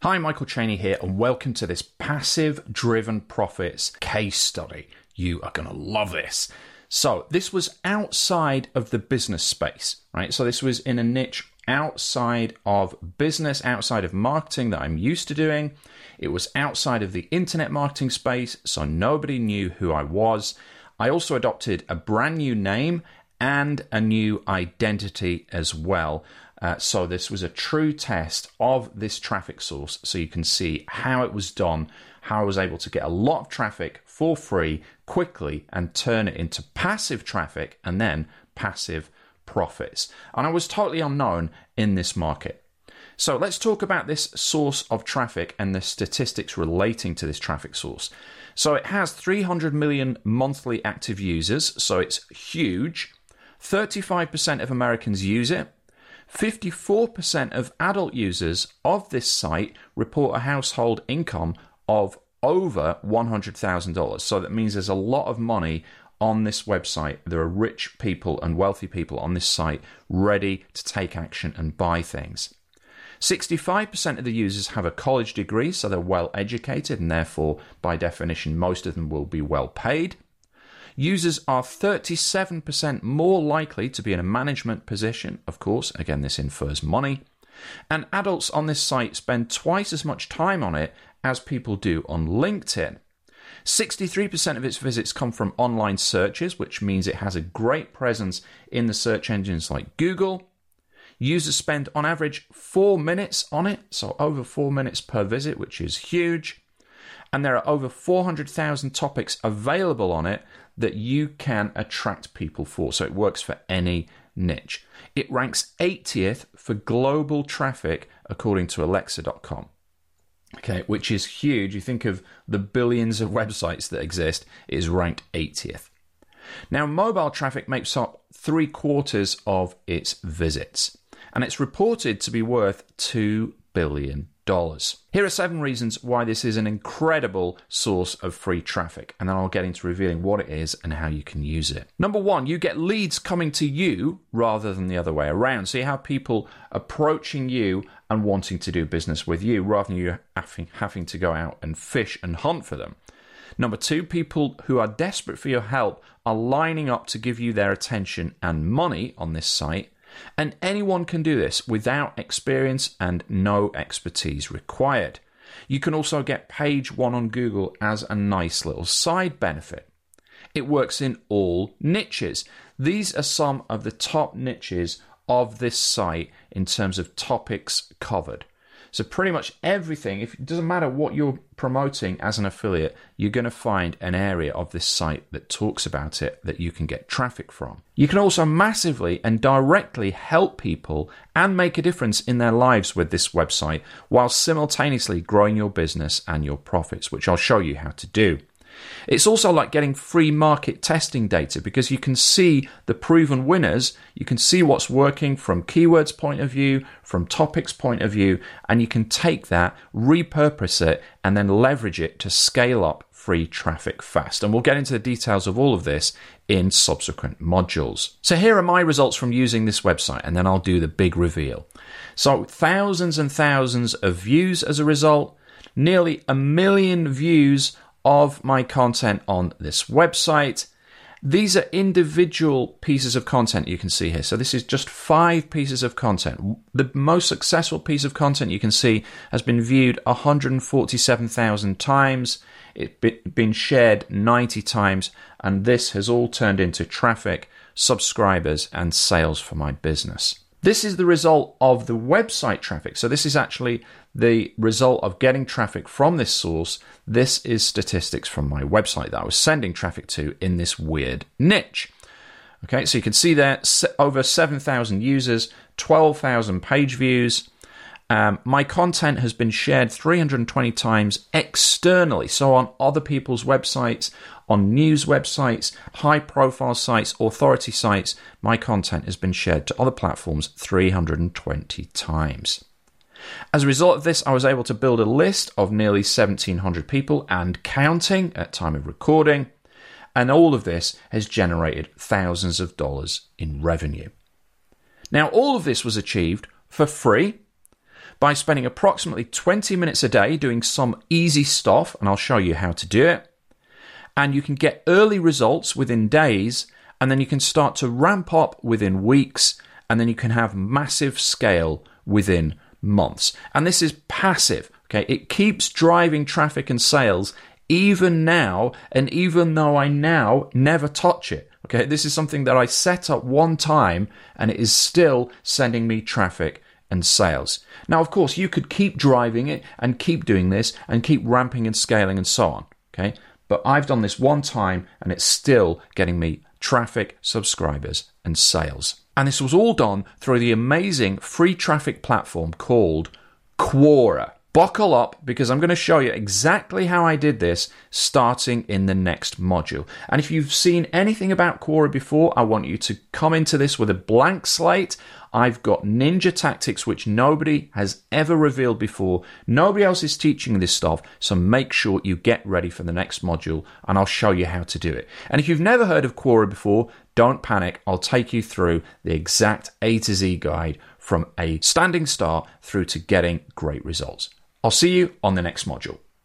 Hi, Michael Chaney here, and welcome to this Passive Driven Profits case study. You are going to love this. So this was outside of the business space, right? So this was in a niche outside of business, outside of marketing that I'm used to doing. It was outside of the internet marketing space, so nobody knew who I was. I also adopted a brand new name and a new identity as well. So this was a true test of this traffic source, so you can see how it was done, how I was able to get a lot of traffic for free quickly and turn it into passive traffic and then passive profits. And I was totally unknown in this market. So let's talk about this source of traffic and the statistics relating to this traffic source. So it has 300 million monthly active users, so it's huge. 35% of Americans use it. 54% of adult users of this site report a household income of over $100,000. So that means there's a lot of money on this website. There are rich people and wealthy people on this site ready to take action and buy things. 65% of the users have a college degree, so they're well educated, and therefore, by definition, most of them will be well paid. Users are 37% more likely to be in a management position. Of course, again, this infers money. And adults on this site spend twice as much time on it as people do on LinkedIn. 63% of its visits come from online searches, which means it has a great presence in the search engines like Google. Users spend on average 4 minutes on it, so over 4 minutes per visit, which is huge. And there are over 400,000 topics available on it that you can attract people for. So it works for any niche. It ranks 80th for global traffic according to Alexa.com. Okay, which is huge. You think of the billions of websites that exist, it is ranked 80th. Now, mobile traffic makes up 3/4 of its visits, and it's reported to be worth $2 billion. Here are 7 reasons why this is an incredible source of free traffic, and then I'll get into revealing what it is and how you can use it. Number 1, you get leads coming to you rather than the other way around. So you have people approaching you and wanting to do business with you rather than you having to go out and fish and hunt for them. Number 2, people who are desperate for your help are lining up to give you their attention and money on this site. And anyone can do this without experience and no expertise required. You can also get page 1 on Google as a nice little side benefit. It works in all niches. These are some of the top niches of this site in terms of topics covered. So pretty much everything, it doesn't matter what you're promoting as an affiliate, you're going to find an area of this site that talks about it that you can get traffic from. You can also massively and directly help people and make a difference in their lives with this website while simultaneously growing your business and your profits, which I'll show you how to do. It's also like getting free market testing data because you can see the proven winners, you can see what's working from keywords point of view, from topics point of view, and you can take that, repurpose it, and then leverage it to scale up free traffic fast. And we'll get into the details of all of this in subsequent modules. So here are my results from using this website, and then I'll do the big reveal. So thousands and thousands of views as a result, nearly 1 million views of my content on this website. These are individual pieces of content you can see here. So this is just 5 pieces of content. The most successful piece of content you can see has been viewed 147,000 times. It's been shared 90 times. And this has all turned into traffic, subscribers, and sales for my business. This is the result of the website traffic. So this is actually the result of getting traffic from this source. This is statistics from my website that I was sending traffic to in this weird niche. Okay, so you can see there over 7,000 users, 12,000 page views. My content has been shared 320 times externally, so on other people's websites, on news websites, high-profile sites, authority sites. My content has been shared to other platforms 320 times. As a result of this, I was able to build a list of nearly 1,700 people and counting at time of recording, and all of this has generated thousands of dollars in revenue. Now, all of this was achieved for free, by spending approximately 20 minutes a day doing some easy stuff, and I'll show you how to do it. And you can get early results within days, and then you can start to ramp up within weeks, and then you can have massive scale within months. And this is passive, okay? It keeps driving traffic and sales even now, and even though I now never touch it. Okay, this is something that I set up one time and it is still sending me traffic and sales. Now, of course, you could keep driving it and keep doing this and keep ramping and scaling and so on. Okay, but I've done this one time and it's still getting me traffic, subscribers, and sales. And this was all done through the amazing free traffic platform called Quora. Buckle up, because I'm going to show you exactly how I did this starting in the next module. And if you've seen anything about Quora before, I want you to come into this with a blank slate. I've got ninja tactics which nobody has ever revealed before. Nobody else is teaching this stuff, so make sure you get ready for the next module and I'll show you how to do it. And if you've never heard of Quora before, don't panic. I'll take you through the exact A to Z guide from a standing start through to getting great results. I'll see you on the next module.